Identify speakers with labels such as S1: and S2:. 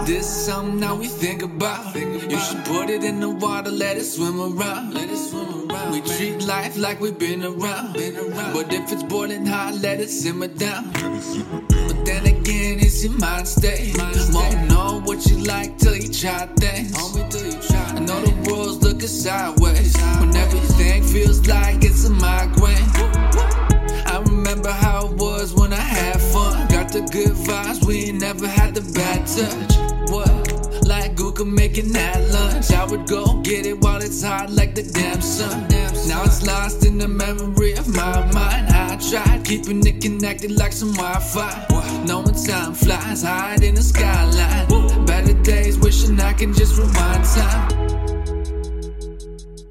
S1: This is something that we think about. You should put it in the water, let it swim around. We treat life like we've been around. But if it's boiling hot, let it simmer down. But then again, it's your mind state. Won't know what you like till you try things. I know the world's looking sideways when everything feels like it's a migraine. I remember how it was when I had fun. Got the good vibes, we ain't never had the bad touch. What? Like Google making that lunch. I would go get it while it's hot like the damn sun. Now it's lost in the memory of my mind. I tried keeping it connected like some Wi-Fi. Knowing time flies, hide in the skyline. Better days, wishing I can just rewind time.